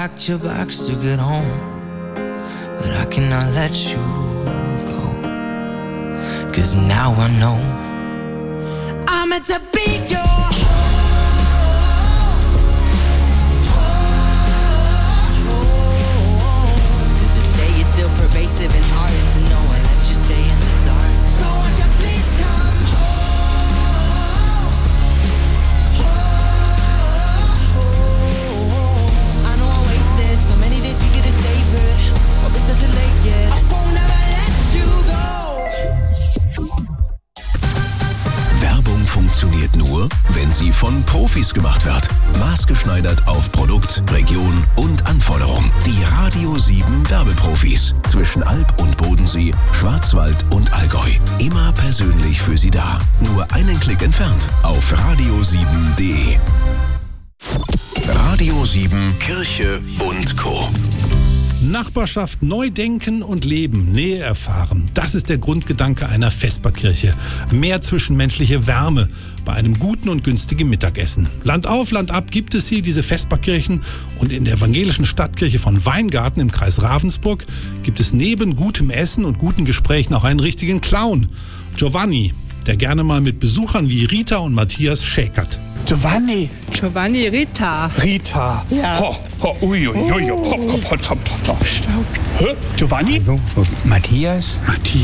packed your bags to get home, but I cannot let you go. 'Cause now I know I'm meant to be your pervasive and hard to know. I let you stay in the dark. So would you please come home? I know I wasted so many days we could have savored, but it's such a late yet. I won't ever let you go. Werbung funktioniert nur, wenn sie von Profis gemacht wird. Maßgeschneidert auf Produkt, Region und Anforderung. Die Radio 7 Werbeprofis. Zwischen Alb und Bodensee, Schwarzwald und Allgäu. Immer persönlich für Sie da. Nur einen Klick entfernt auf radio7.de. Radio 7 Kirche und Co. Nachbarschaft neu denken und leben, Nähe erfahren. Das ist der Grundgedanke einer Vesperkirche. Mehr zwischenmenschliche Wärme bei einem guten und günstigen Mittagessen. Land auf, Land ab gibt es hier, diese Vesperkirchen. Und in der evangelischen Stadtkirche von Weingarten im Kreis Ravensburg gibt es neben gutem Essen und guten Gesprächen auch einen richtigen Clown. Giovanni, der gerne mal mit Besuchern wie Rita und Matthias schäkert. Giovanni, Rita. Rita. Ja. Uiuiui. Giovanni? Matthias.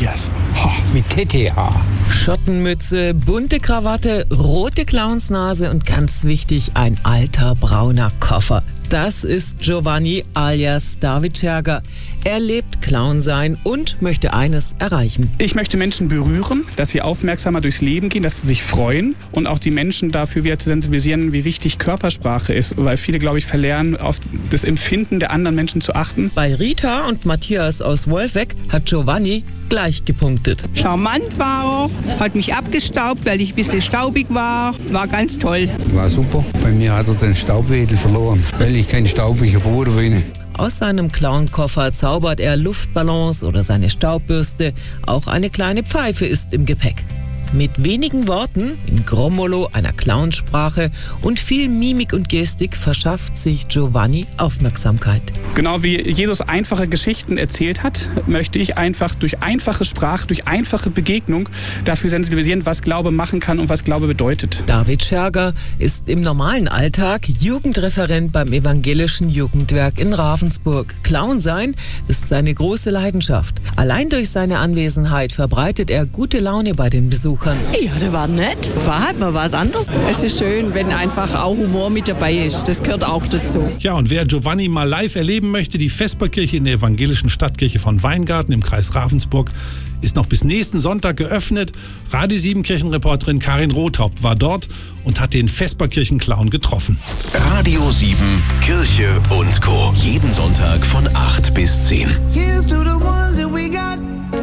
Mit TTH. Schottenmütze, bunte Krawatte, rote Clownsnase und ganz wichtig, ein alter brauner Koffer. Das ist Giovanni alias David Scherger. Er lebt Clown sein und möchte eines erreichen. Ich möchte Menschen berühren, dass sie aufmerksamer durchs Leben gehen, dass sie sich freuen und auch die Menschen dafür wieder zu sensibilisieren, wie wichtig Körpersprache ist. Weil viele, glaube ich, verlernen, auf das Empfinden der anderen Menschen zu achten. Bei Rita und Matthias aus Wolfegg hat Giovanni gleich gepunktet. Charmant war er, hat mich abgestaubt, weil ich ein bisschen staubig war. War ganz toll. War super. Bei mir hat er den Staubwedel verloren, weil ich kein staubiger Bruder bin. Aus seinem Clownkoffer zaubert er Luftballons oder seine Staubbürste. Auch eine kleine Pfeife ist im Gepäck. Mit wenigen Worten, in Grommolo, einer Clownsprache und viel Mimik und Gestik verschafft sich Giovanni Aufmerksamkeit. Genau wie Jesus einfache Geschichten erzählt hat, möchte ich einfach durch einfache Sprache, durch einfache Begegnung dafür sensibilisieren, was Glaube machen kann und was Glaube bedeutet. David Scherger ist im normalen Alltag Jugendreferent beim Evangelischen Jugendwerk in Ravensburg. Clown sein ist seine große Leidenschaft. Allein durch seine Anwesenheit verbreitet er gute Laune bei den Besuchern. Ja, der war nett. War halt mal was anderes. Es ist schön, wenn einfach auch Humor mit dabei ist. Das gehört auch dazu. Ja, und wer Giovanni mal live erleben möchte, die Vesperkirche in der evangelischen Stadtkirche von Weingarten im Kreis Ravensburg ist noch bis nächsten Sonntag geöffnet. Radio 7 Kirchenreporterin Karin Rothaupt war dort und hat den Vesperkirchenclown getroffen. Radio 7 Kirche und Co. Jeden Sonntag von 8 bis 10. Here's to the ones that we got.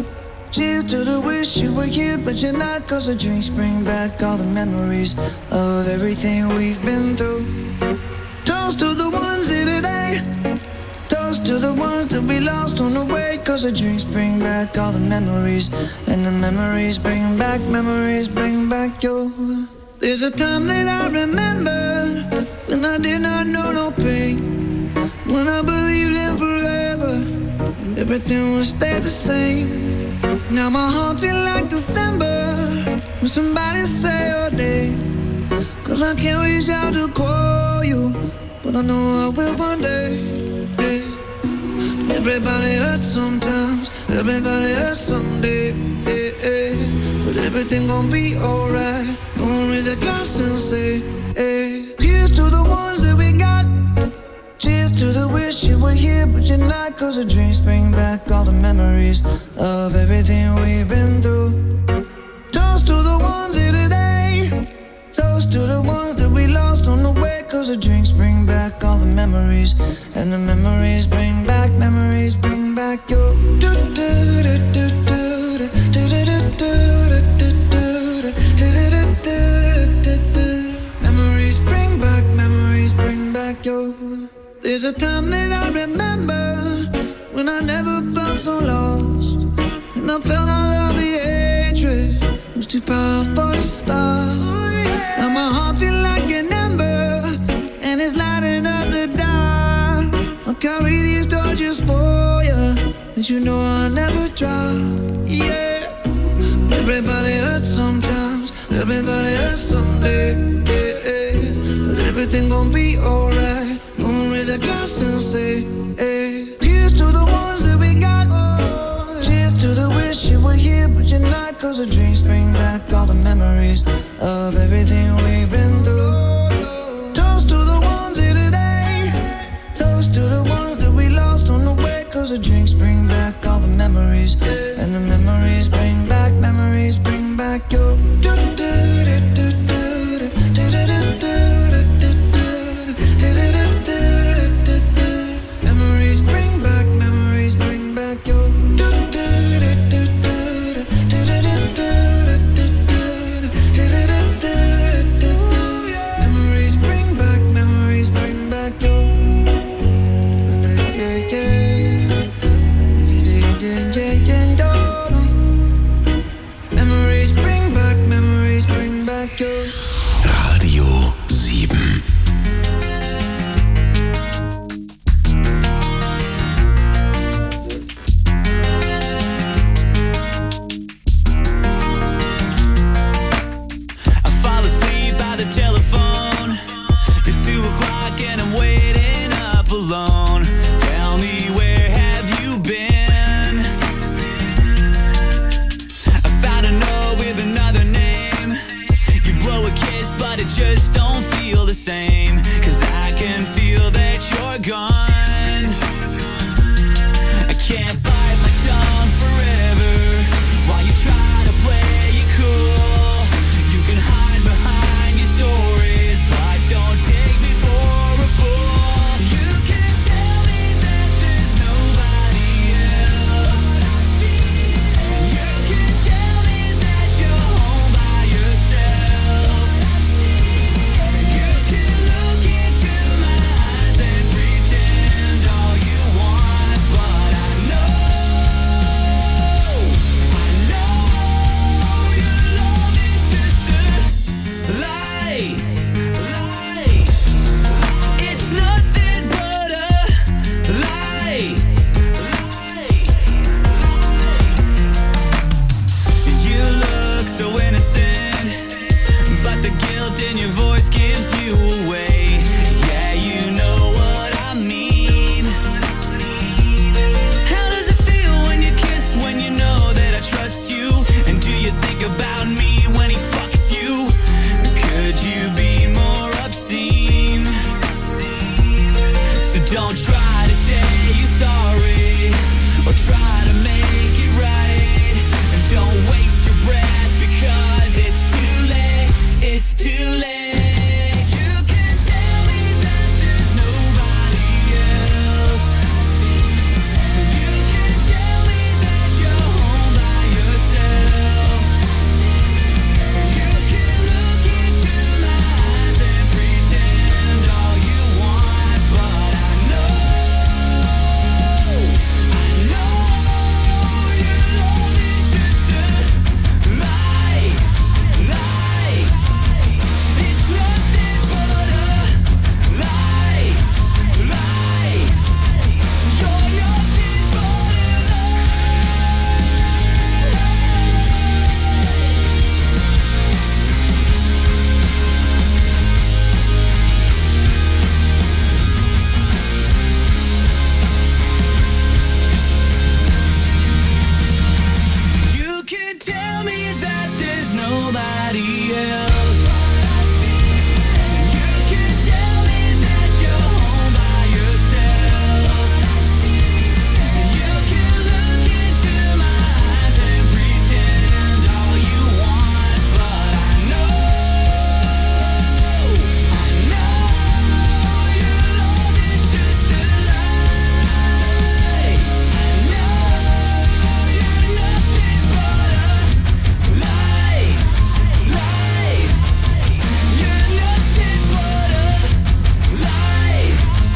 Cheers to the wish you were here, but you're not. 'Cause the drinks bring back all the memories of everything we've been through. Toast to the ones here today. Toast to the ones that we lost on the way. 'Cause the drinks bring back all the memories. And the memories bring back your. There's a time that I remember when I did not know no pain. When I believed in forever and everything would stay the same. Now my heart feel like December when somebody say your name. 'Cause I can't reach out to call you, but I know I will one day. Yeah. Everybody hurts sometimes, everybody hurts someday. Yeah. But everything gon' be alright. Gonna raise a glass and say, hey. Here's to the ones that we got. Cheers to the wish you were here, but you're not. 'Cause the drinks bring back all the memories of everything we've been through. Toast to the ones here today. Toast to the ones that we lost on the way. 'Cause the drinks bring back all the memories. And the memories bring back your. Memories bring back your. There's a time that I remember when I never felt so lost. And I try, yeah. Everybody hurts sometimes, everybody hurts someday, yeah. But everything gon' be alright. Gonna raise a glass and say, hey. Here's to the ones that we got. Cheers to the wish you were here but you're not. Cause the drinks bring back all the memories of everything we've been through. Toast to the ones here today. Toast to the ones that we lost on the way. Cause the drinks bring back all the memories. And the memories bring back your memories bring back your Radio 7. I fall asleep by the telephone. It's 2 o'clock and I'm waiting up alone. Tell me, where have you been? I found a note with another name. You blow a kiss but it just don't feel the same. Cause I can feel that you're gone. I can't bite my tongue forever while you try to play it cool. You can hide behind your stories, but don't take me for a fool. You can tell me that there's nobody else. You can tell me that you're home by yourself. You can look into my eyes and pretend all you want, but I know your love is just a lie. It's nothing but a lie. You look so innocent, but the guilt in your voice gives you away. Yeah, you know what I mean. How does it feel when you kiss, when you know that I trust you? And do you think about me when he fucks you? Could you be more obscene? So don't try to say you're sorry or try to make it right. And don't waste your breath because it's too late. It's too late. You can tell me that there's nobody else. You can tell me that you're home by yourself. You can look into my eyes and pretend all you want, but I know your love is just a lie. It's nothing but a lie. You're nothing but a You can tell me that there's nobody else. You can tell me that you're home by yourself. You can look into my eyes and pretend all you want, but I know your love is just a lie. I know you're nothing but a lie. You're nothing but a lie.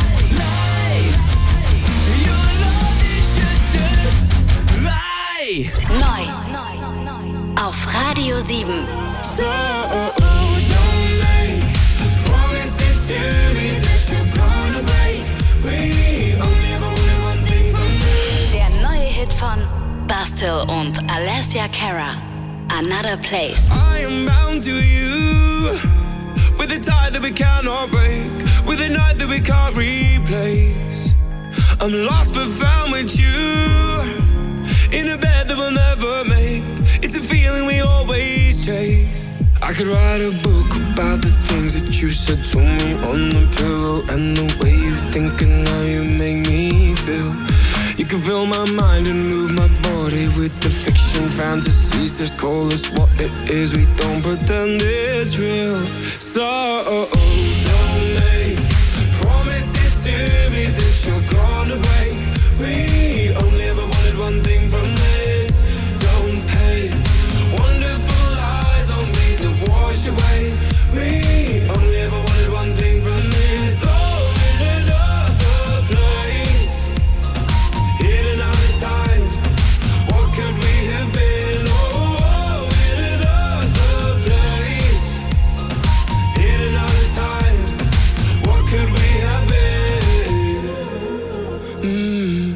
Your love is just a lie. Neu auf Radio 7. So don't make promises to me that you're gonna break. We only have one thing from me. Der neue Hit von Bastille. Till und Alessia Cara. Another Place. I am bound to you, with a tie that we cannot break, with a night that we can't replace. I'm lost but found with you, in a bed that we'll never make. It's a feeling we always chase. I could write a book about the things that you said to me on the pillow, and the way you think and how you make me feel. You can fill my mind and move my body with the fiction fantasies. Just call us what it is, we don't pretend it's real. So don't make promises to me that you're gonna break. We only ever wanted one thing from this. Don't paint wonderful lies on me that wash away. We only ever wanted one thing from this. Oh, in another place, in another time, what could we have been? Oh, in another place, in another time, what could we have been?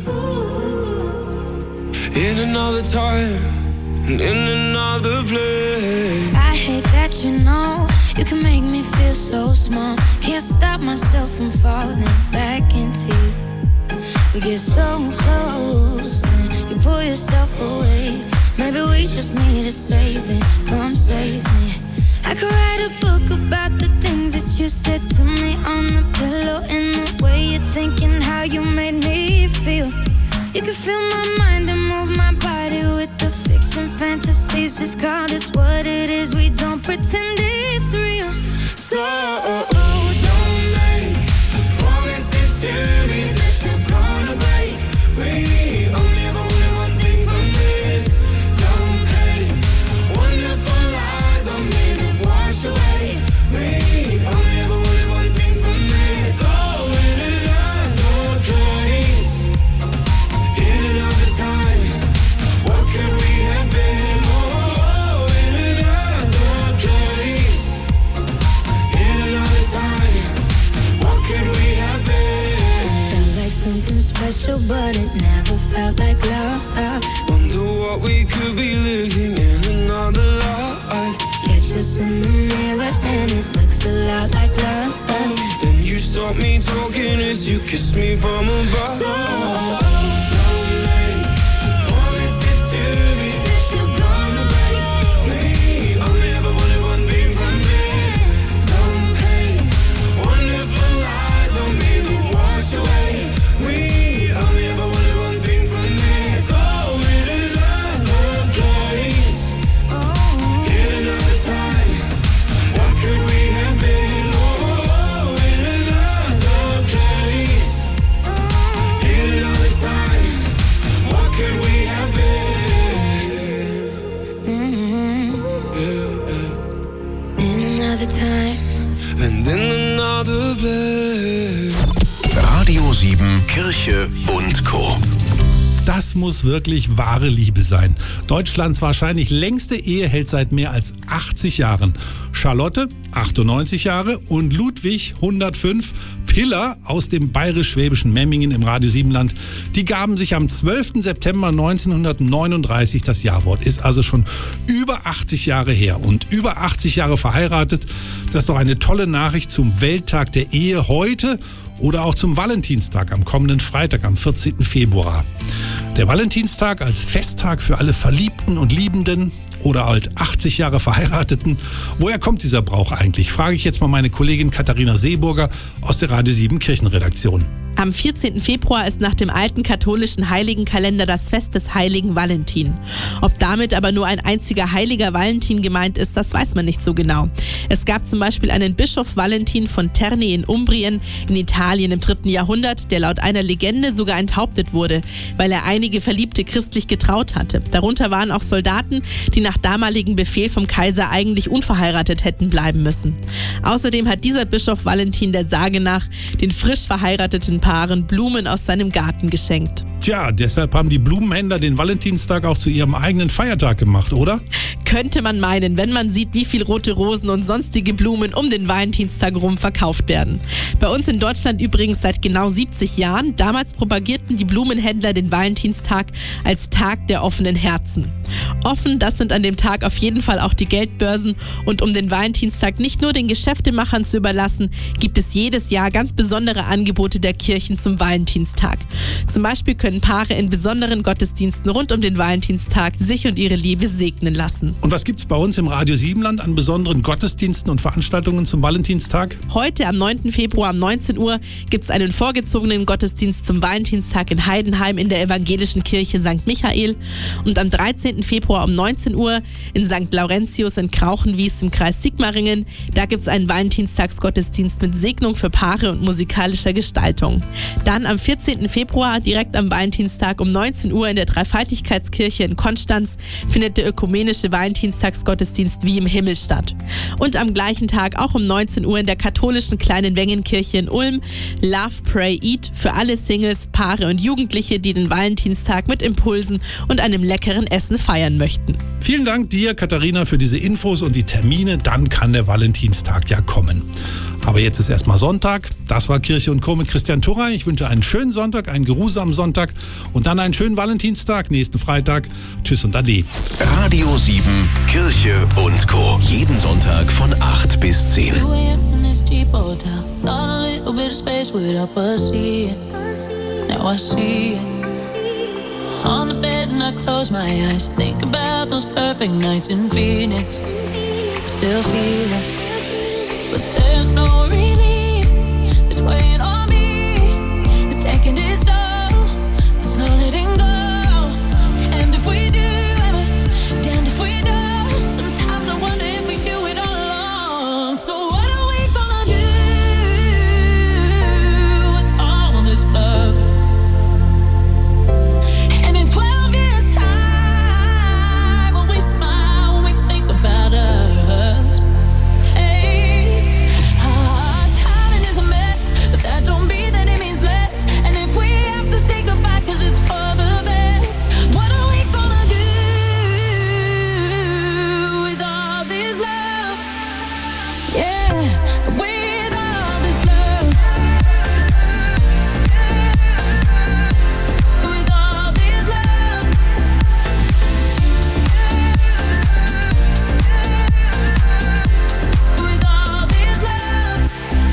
In another time, and in another place. I hate that you know you can make me feel so small. Can't stop myself from falling back into you. We get so close, then you pull yourself away. Maybe we just need a saving. Come save me. I could write a book about the things that you said to me on the pillow, and the way you think and how you made me feel. You can fill my mind and move my body with the fiction fantasies. Just call this what it is, we don't pretend it's real. So don't make promises to me that you're gonna break. We only ever wanted one thing from this. Don't paint wonderful lies on me that wash away. We only ever wanted one thing from this. Oh, in another place, in another time, what could we have been? Oh, in another place, in another time, what could we have been? Felt like something special, but it never felt like love. Wonder what we could be living in another life. Catch us in the mirror and it looks a lot like love. Then you stop me talking as you kiss me from above. So don't make promises to me that you're gonna break. We only ever wanted one thing from this. Don't paint wonderful lies on me that wash away. We only ever wanted one thing from this. Oh, in another place, in another time, what could we have been? Oh, in another place, in another time, what could we have been? In another time. And in another place. Radio 7 Kirche und Co. Das muss wirklich wahre Liebe sein. Deutschlands wahrscheinlich längste Ehe hält seit mehr als 80 Jahren. Charlotte, 98 Jahre, und Ludwig, 105, Piller aus dem bayerisch-schwäbischen Memmingen im Radio 7-Land, die gaben sich am 12. September 1939 das Ja-Wort. Ist also schon über 80 Jahre her und über 80 Jahre verheiratet. Das ist doch eine tolle Nachricht zum Welttag der Ehe heute oder auch zum Valentinstag am kommenden Freitag, am 14. Februar. Der Valentinstag als Festtag für alle Verliebten und Liebenden oder halt 80 Jahre Verheirateten. Woher kommt dieser Brauch eigentlich? Frage ich jetzt mal meine Kollegin Katharina Seeburger aus der Radio 7 Kirchenredaktion. Am 14. Februar ist nach dem alten katholischen Heiligenkalender das Fest des heiligen Valentin. Ob damit aber nur ein einziger heiliger Valentin gemeint ist, das weiß man nicht so genau. Es gab zum Beispiel einen Bischof Valentin von Terni in Umbrien in Italien im 3. Jahrhundert, der laut einer Legende sogar enthauptet wurde, weil er einige Verliebte christlich getraut hatte. Darunter waren auch Soldaten, die nach damaligem Befehl vom Kaiser eigentlich unverheiratet hätten bleiben müssen. Außerdem hat dieser Bischof Valentin der Sage nach den frisch verheirateten Paaren Blumen aus seinem Garten geschenkt. Tja, deshalb haben die Blumenhändler den Valentinstag auch zu ihrem eigenen Feiertag gemacht, oder? Könnte man meinen, wenn man sieht, wie viel rote Rosen und sonstige Blumen um den Valentinstag rum verkauft werden. Bei uns in Deutschland übrigens seit genau 70 Jahren. Damals propagierten die Blumenhändler den Valentinstag als Tag der offenen Herzen. Offen, das sind an dem Tag auf jeden Fall auch die Geldbörsen. Und um den Valentinstag nicht nur den Geschäftemachern zu überlassen, gibt es jedes Jahr ganz besondere Angebote der Kirchen zum Valentinstag. Zum Beispiel können Paare in besonderen Gottesdiensten rund um den Valentinstag sich und ihre Liebe segnen lassen. Und was gibt's bei uns im Radio Siebenland an besonderen Gottesdiensten und Veranstaltungen zum Valentinstag? Heute am 9. Februar um 19 Uhr gibt es einen vorgezogenen Gottesdienst zum Valentinstag in Heidenheim in der evangelischen Kirche St. Michael. Und am 13. Februar um 19 Uhr in St. Laurentius in Krauchenwies im Kreis Sigmaringen. Da gibt es einen Valentinstagsgottesdienst mit Segnung für Paare und musikalischer Gestaltung. Dann am 14. Februar, direkt am Valentinstag um 19 Uhr in der Dreifaltigkeitskirche in Konstanz, findet der ökumenische Valentinstagsgottesdienst wie im Himmel statt. Und am gleichen Tag, auch um 19 Uhr in der katholischen Kleinen Wengenkirche in Ulm, Love, Pray, Eat für alle Singles, Paare und Jugendliche, die den Valentinstag mit Impulsen und einem leckeren Essen feiern möchten. Vielen Dank dir, Katharina, für diese Infos und die Termine. Dann kann der Valentinstag ja kommen. Aber jetzt ist erstmal Sonntag. Das war Kirche und Co. mit Christian Turrey. Ich wünsche einen schönen Sonntag, einen geruhsamen Sonntag und dann einen schönen Valentinstag nächsten Freitag. Tschüss und Ade. Radio 7, Kirche und Co. Jeden Sonntag von 8 bis 10. Now I see it on the bed and I close my eyes. Think about those perfect nights in Phoenix. Still feel it, but there's no relief. It's weighing on me. It's taking its toll. There's no letting go. Damned if we do, damned if we don't. Sometimes I wonder if we do it all along. So what are we gonna do with all this love? And in 12 years' time, will we smile when we think about us? Hey, our timing is a mess, but that don't mean that it means less. And if we have to say goodbye 'cause it's for the best, what are we gonna do with all this love? Yeah, with all this love. With all this love. With all this love.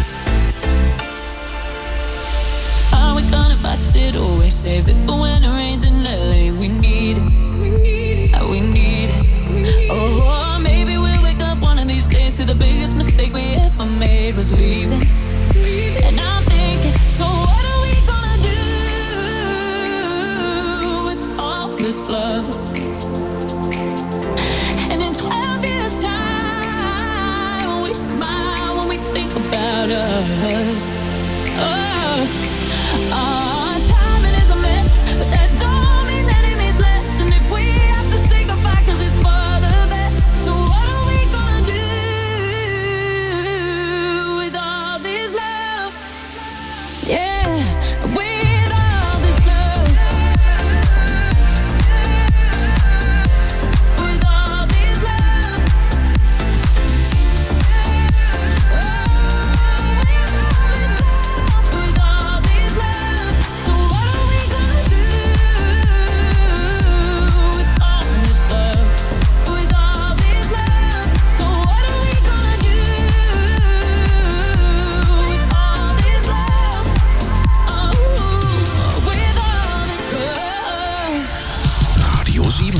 Are we gonna box it away? Save it for when it rains in LA. We need it. We need it. Oh, maybe we'll wake up one of these days to the biggest mistake we ever made was leaving. And I'm thinking, so what are we gonna do with all this love? And in 12 years' time, when we smile when we think about us. Oh, our timing is a mess, but that don't mean that it means less. And if we have to say goodbye 'cause it's for the best, so what are we gonna do with all this love? Yeah, with all this love. With all this love. With all this love. So what are we gonna do with all this love? With all this love. So what are we gonna do with all this love? Oh, with all this love. Radio 7.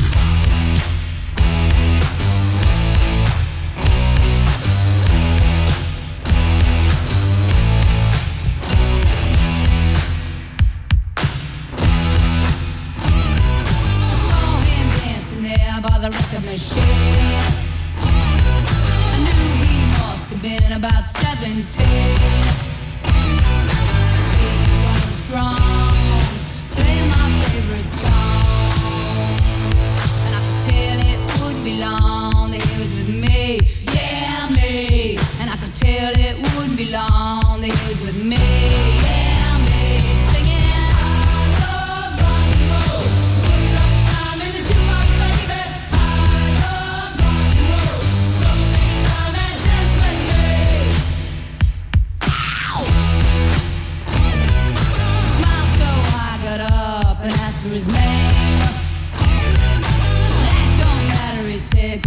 Saw him dancing there by the record machine. I knew he must have been about 17. He was strong, playing my favorite song, and I could tell it wouldn't be long that he was with me, yeah me. And I could tell it wouldn't be long that he was with me, yeah me. Singing, I love running.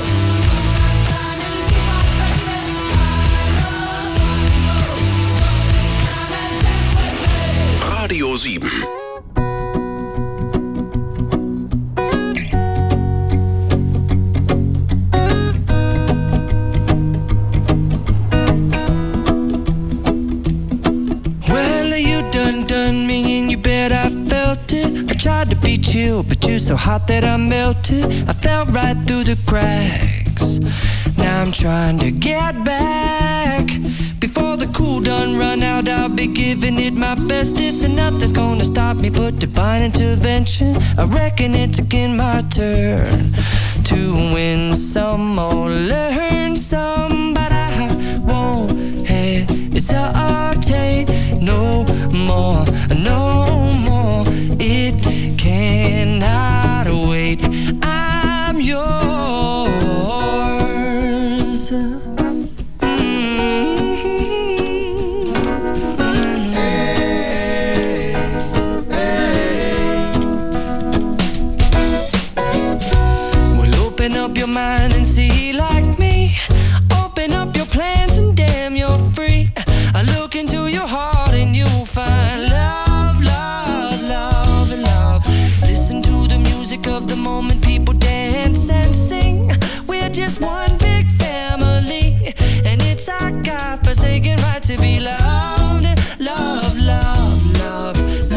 Radio 7. Done me and you bet I felt it. I tried to beat you, but you're so hot that I melted. I fell right through the cracks. Now I'm trying to get back. Before the cool done run out, I'll be giving it my bestest, and nothing's gonna stop me but divine intervention. I reckon it's again my turn to win some or learn some, but I won't hesitate no more, no more. It cannot wait. I'm yours. Well, open up your mind and see like me. Open up your plans and damn, you're free. I look into your heart and you'll find love, love, love, and love. Listen to the music of the moment, people dance and sing. We're just one big family, and it's our God-forsaken right to be loved, love, love, love,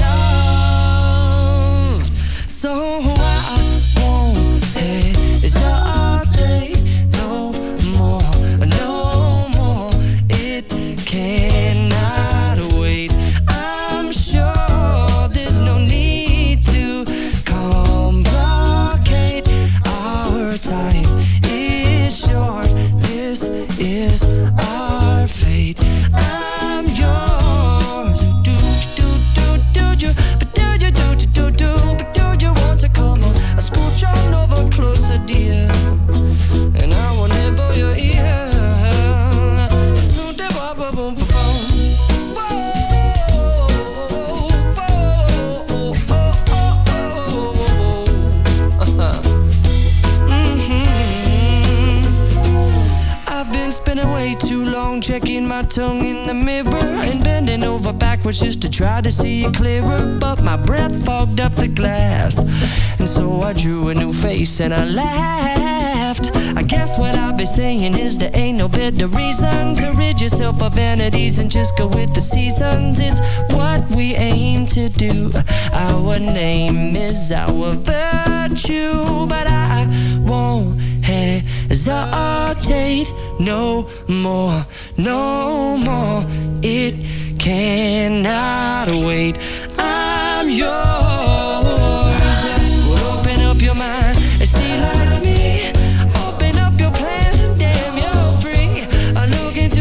loved. So I won't hesitate no more, no more. It cannot wait. I'm sure there's no need to complicate. Our time is short. This is our fate. I'm yours. Do you? But do you want to come on? I scooch on over closer, dear, and I will nibble your ear. I've been spending way too long checking my tongue in the mirror and bending over backwards just to try to see it clearer, but my breath fogged up the glass, and so I drew a new face and I laughed. I guess what I'll be saying is there ain't no better reason to rid yourself of vanities and just go with the seasons. It's what we aim to do. Our name is our virtue, but I won't hesitate no more, no more. It cannot wait. I'm yours. Open up your mind and see like me. Open up your plans and damn, you're free. I look into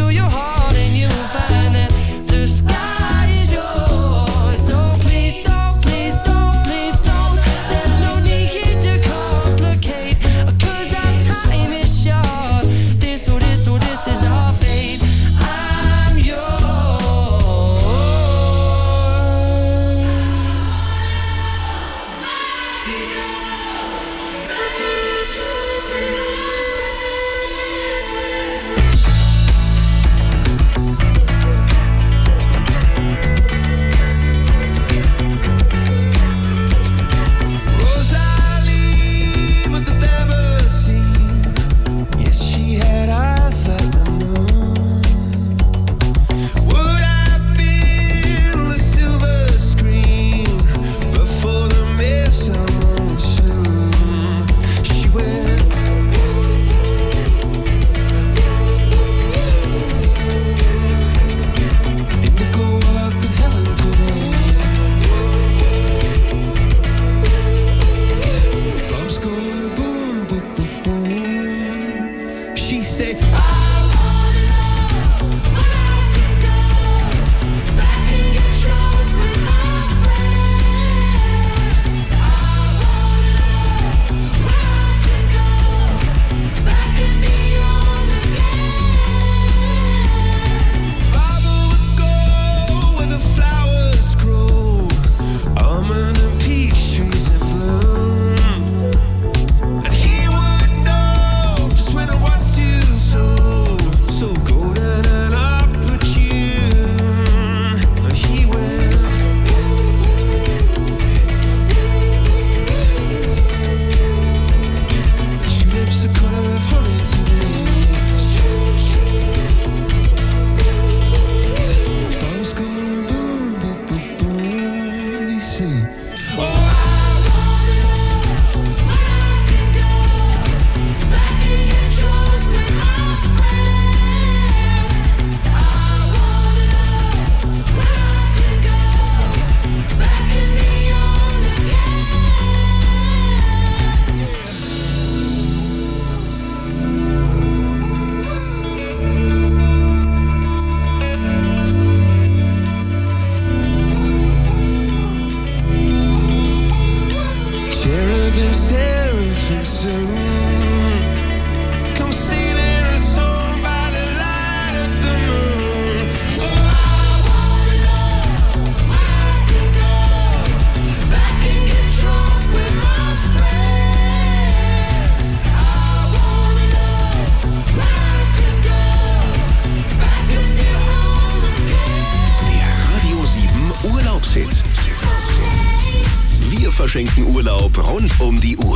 verschenken Urlaub rund um die Uhr.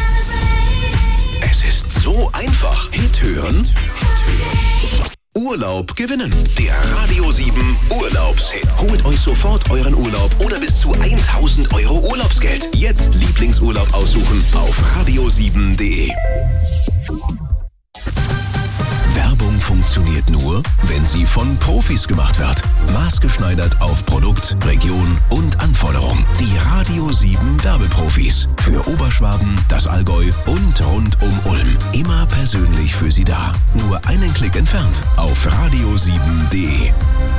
Es ist so einfach. Hit hören, Urlaub gewinnen. Der Radio 7 Urlaubshit. Holt euch sofort euren Urlaub oder bis zu 1.000 € Urlaubsgeld. Jetzt Lieblingsurlaub aussuchen auf radio7.de. Werbung funktioniert nur, wenn sie von Profis gemacht wird. Maßgeschneidert auf Produkt, Region und Anforderung. Die Radio 7 Werbeprofis. Für Oberschwaben, das Allgäu und rund um Ulm. Immer persönlich für Sie da. Nur einen Klick entfernt auf radio7.de.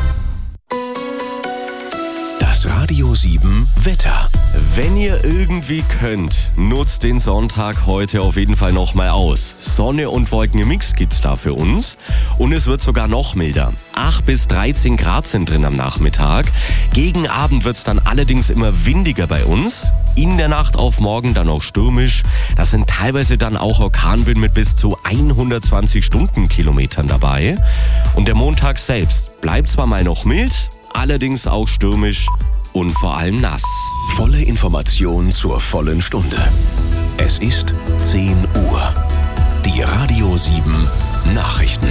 Das Radio 7 Wetter. Wenn ihr irgendwie könnt, nutzt den Sonntag heute auf jeden Fall nochmal aus. Sonne und Wolken im Mix gibt's da für uns. Und es wird sogar noch milder. 8 bis 13 Grad sind drin am Nachmittag. Gegen Abend wird's dann allerdings immer windiger bei uns. In der Nacht auf morgen dann auch stürmisch. Das sind teilweise dann auch Orkanböen mit bis zu 120 Stundenkilometern dabei. Und der Montag selbst bleibt zwar mal noch mild, allerdings auch stürmisch und vor allem nass. Volle Information zur vollen Stunde. Es ist 10 Uhr. Die Radio 7 Nachrichten.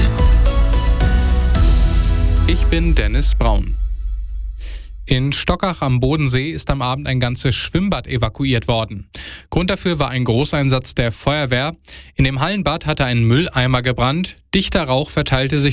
Ich bin Dennis Braun. In Stockach am Bodensee ist am Abend ein ganzes Schwimmbad evakuiert worden. Grund dafür war ein Großeinsatz der Feuerwehr. In dem Hallenbad hatte ein Mülleimer gebrannt. Dichter Rauch verteilte sich